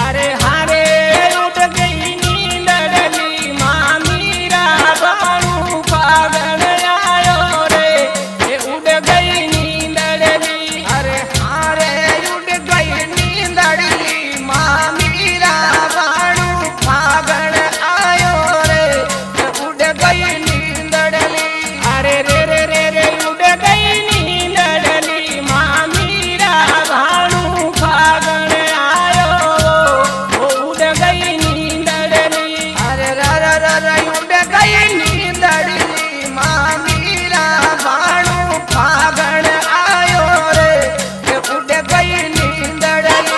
अरे हारे उठ गई नींदड़ली माँ मीरा बाणू फागण आयो रे ये उड़ गई नींदड़ली। अरे हारे उड़ गई नींदड़ली माँ मीरा बाणू फागण आयो रे ये उड़ गई नींदड़ली। अरे रे रे रे रे उड़ गई नींदड़ली माँ मीरा बाणू फागण आयो वो उड़ गई नींदड़ली। अरे उड़ गई नींदड़ली माँ मीरा बाणू फागण आयो रे ये उड़ गई नींदड़ली।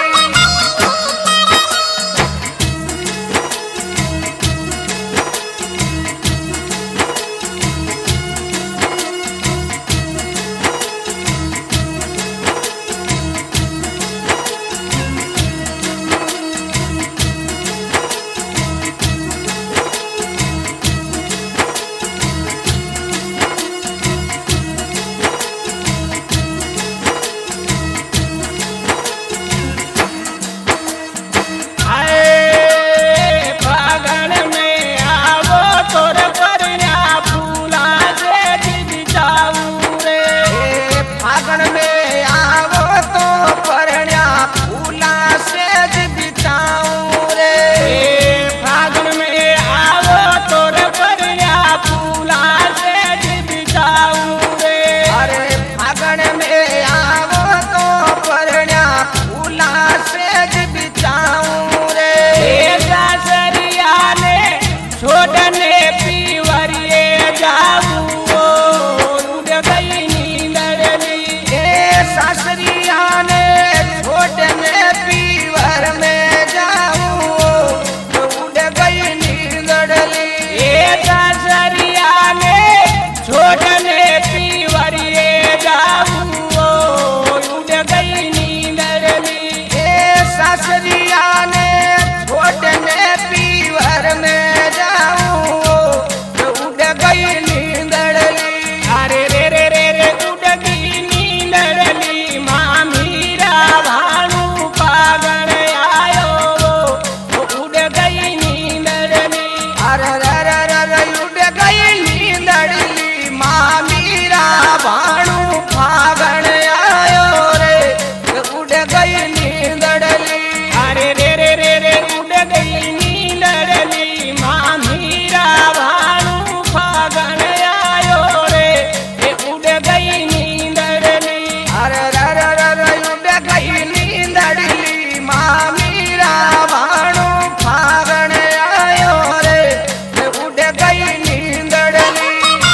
आए फागण में आवो तोर परण्या फूला से बिचाऊ रे। ए फागण में आवो तो परण्या फूला सेज बिछाऊं रे। ए फागण में आवो तोर परण्या फूला से बिचाऊ रे। अरे फागण में आवो तो परण्या फूला सेज बिछाऊं रे। ए सासरिया ने छोड़ने पीवरिए जाऊ उड़ गई नींदड़ली। ए सासरिया ने छोड़ने पीवर में जाऊं तो उड़ गई नींदड़ली। ए सासरिया ने छोड़ने पीवरिए जाऊ उड़ गई नींदड़ली। ए सासरिया ने छोड़ने पीवर में जाऊं तो उड़ गई नींदड़ली। अरे रे रे रे रे उड़ गई नींदड़ली माँ मीरा भानु फागण आयो वो उड़ गई नींदड़ली। अरे उड़ गई नींदड़ली माँ मीरा भाणु फागण आयो रे उड़ गई नींदड़ली। अरे रे रे रे रे उड़ गई नींदड़ली माँ मीरा भानु फागण आयो रे ये उड़ गई नींदड़ली। अरे उड़ गई नींदड़ली माँ मीरा भाणु फागण आयो रे उड़ गई नींदड़ली।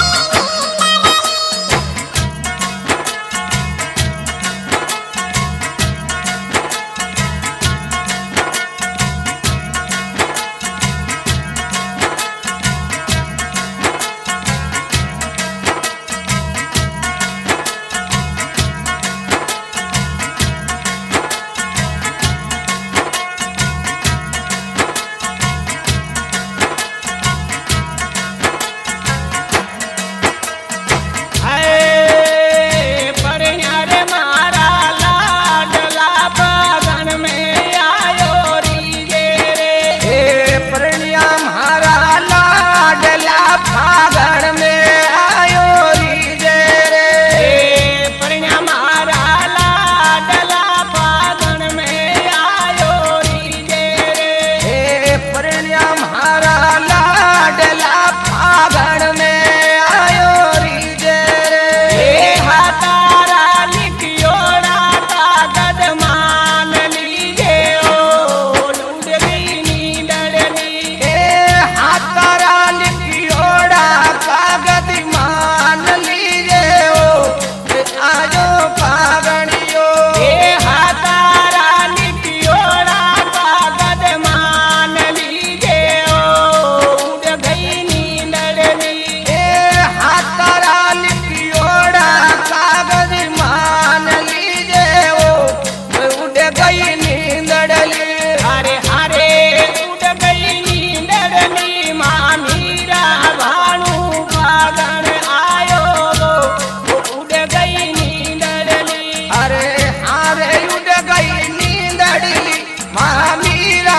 हाय परण्या रे मारा लाडला फागण में आयो रीजे रे। हे परण्या म्हारा लाडला फागण में आयो रीजे रे। ए परण्या मारा लाडला फागण में आयो रीजे रे। हे परण्या म्हारा लाडला फागण में आयो रीजे रे। ए हातारा लिखियोड़ा कागज मान लीजे उड़ गई नींदड़ली। हे हातारा लिखियोड़ा कागज मान लीजे आजो फागणियो। ए हातारा लिखियोड़ा कागज मान लीजे उड़ गई नींदड़ली। हे हातारा लिखियोड़ा कागज मान लीजे उड़ गई नींदड़ली। अरे हारे उड़ गई नींदड़ली माँ मीरा भानु फागण आयो वो उड़ गई नींदड़ली। अरे हारे उड़ गई नींदड़ली माँ मीरा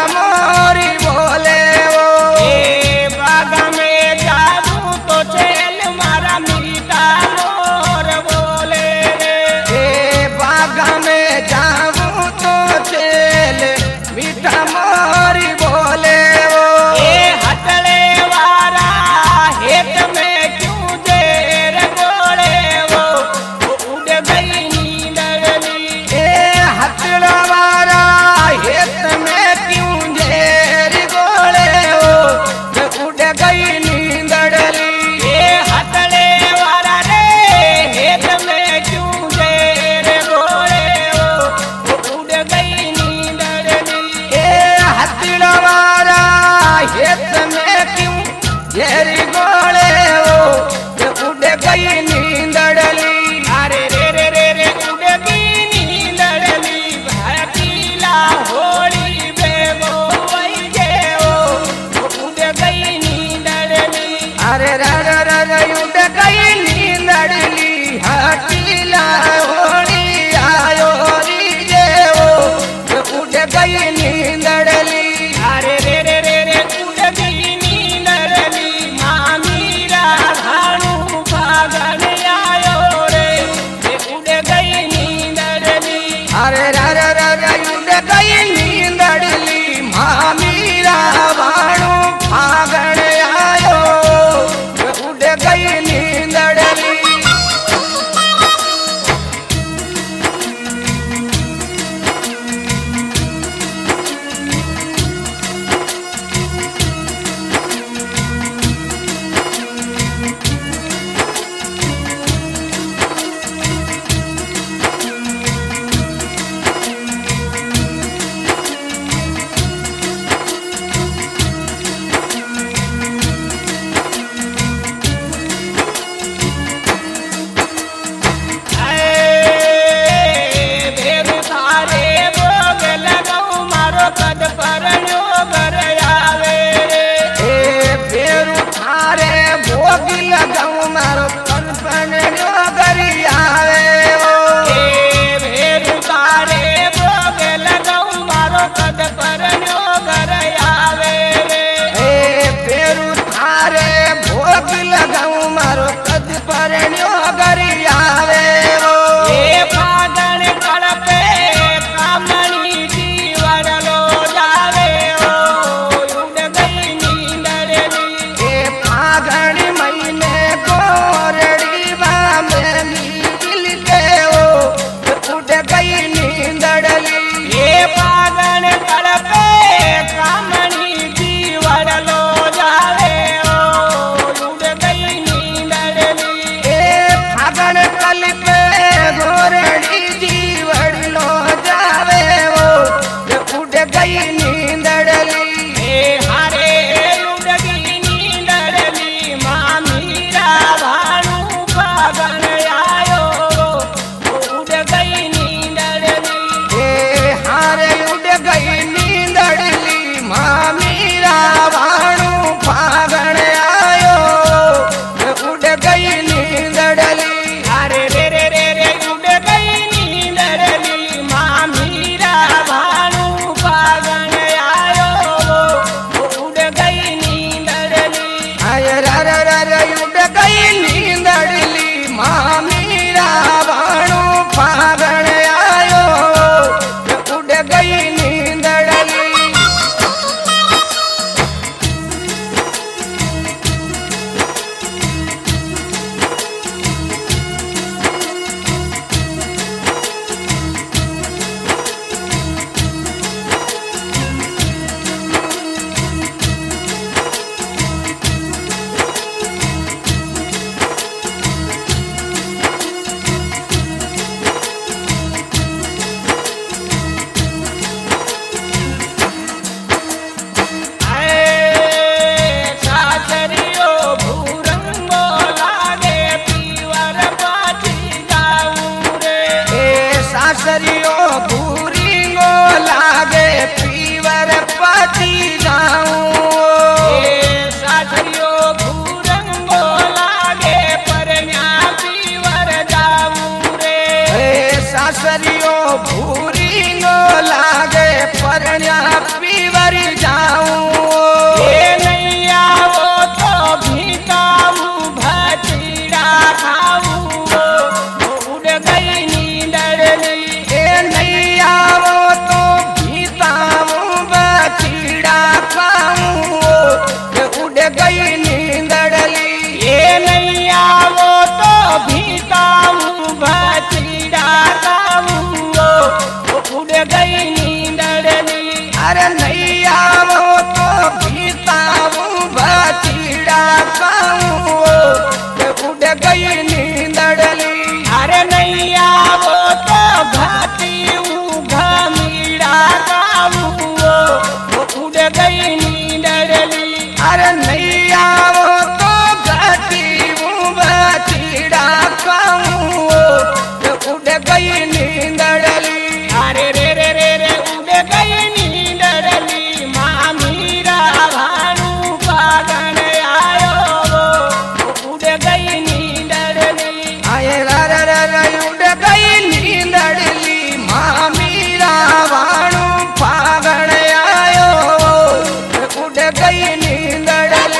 मोरी बोले वो ए बागा में जादू तो चेल मारा मीठा मोर बोले रे ए बागा में जाऊं तो चेल मीठा मोरी बोले वो ए हटले वारा हेत में क्यों देर बोले वो उड़ गई नींदड़ली ए हथड़ा वारा हेत में क्यों जेर गोले हो उड़ गई नींदड़ली ए हटले वारा रे हेत में क्यों देर बोले वो उड़ गई नींदड़ली ए हथड़ा वारा हेत में क्यों जेर गोले हो उड़ गई नींदड़ली अरे रे रे रे रे उड़ गई नींदड़ली भटीला होली बेबो वही गे ओ उड़ गई नींदड़ली अरे रे उड़ गई नींदड़ली हटीला होली आयो री जे वो उड़ गई नींदड़ली नहीं आवो तो भीताऊं बचीड़ा खाऊं उड़ गई नींदड़ली। अरे नहीं आवो तो भाती घमीड़ा गाऊ उड़ गई नींदड़ली। अरे नहीं आवो तो घाटी बचीड़ा खाऊं उड़ गई नींदड़ली। अरे रे रे रे रे उड़ गई नींदड़ली मामीरा भानु पागन आयो उड़ गई नींदड़ली। आए उड़ गई नींदड़ली मामीरा वाणु फागण आयो उड़ गई नींदड़ली।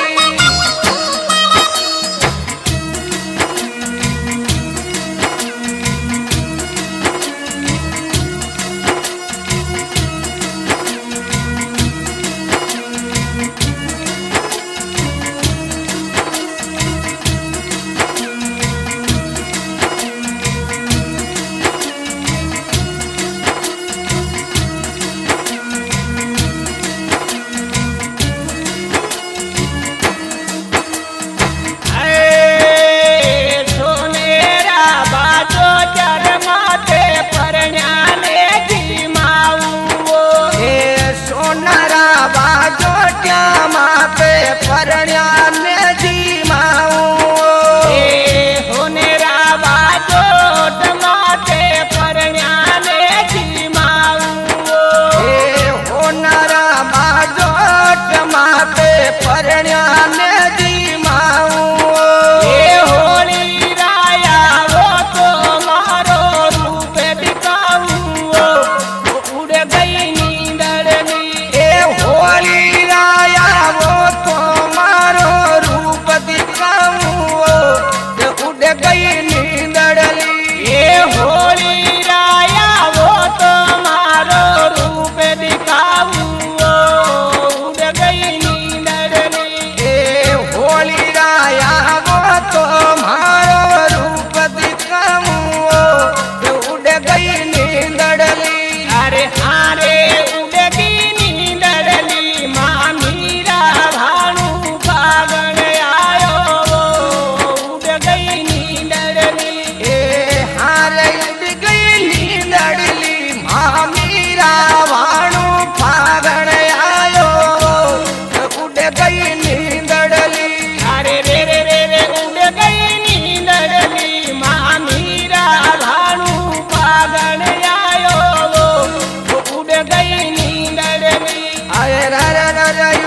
गई नींदड़ली। आए रा रा रा